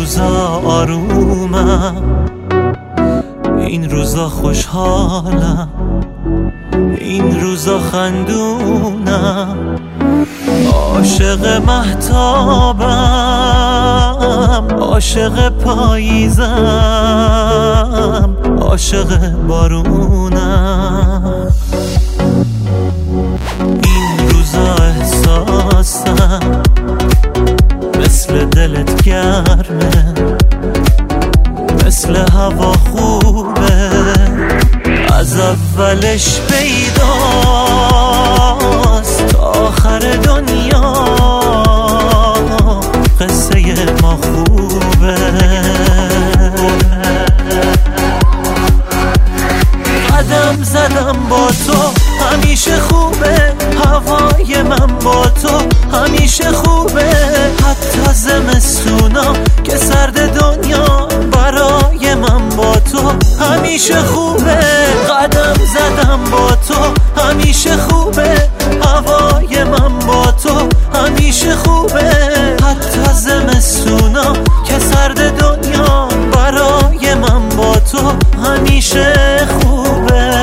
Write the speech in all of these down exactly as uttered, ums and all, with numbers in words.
روزا آرومم، این روزا خوشحالم، این روزا خندونم، عاشق مهتابم، عاشق پاییزم، عاشق بارونم. این روزا احساسم مثل دلت گرمه، مثل هوا خوبه، از اولش پیداست تا آخر دنیا قصه ما خوبه. قدم زدم با تو همیشه خوبه، هوای من با تو همیشه خوبه، حتی زمستونا که سرد دنیا برای من با تو همیشه خوبه. قدم زدم با تو همیشه خوبه، هوای من با تو همیشه خوبه، حتی زمستونا که سرد دنیا برای من با تو همیشه خوبه.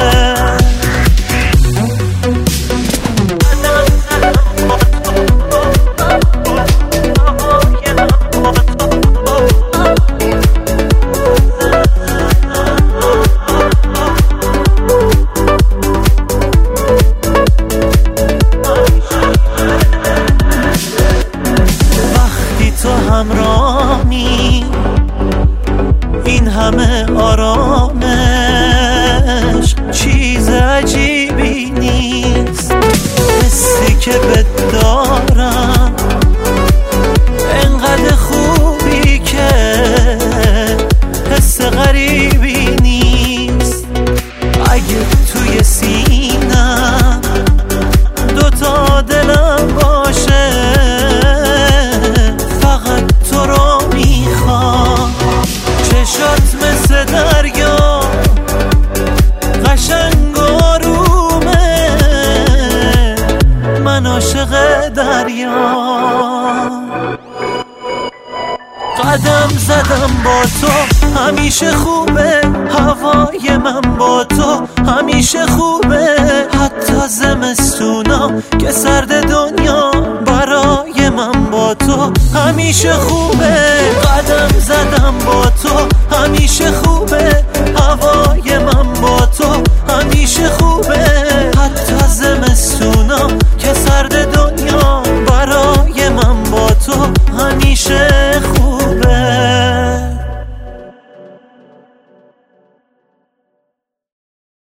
همراهی این همه آرامش چیز عجیبی نیست، حسی که بهت دارم انقدر خوبی که حس غریبی نیست. اگه توی سینم دوتا دلم باشه چشات مثل دریا قشنگ آرومه، من عاشق دریا. قدم زدم با تو همیشه خوبه، هوای من با تو همیشه خوبه، حتی زمستونا که سرد دنیا برای من با تو همیشه خوبه. قدم زدم با تو همیشه خوبه،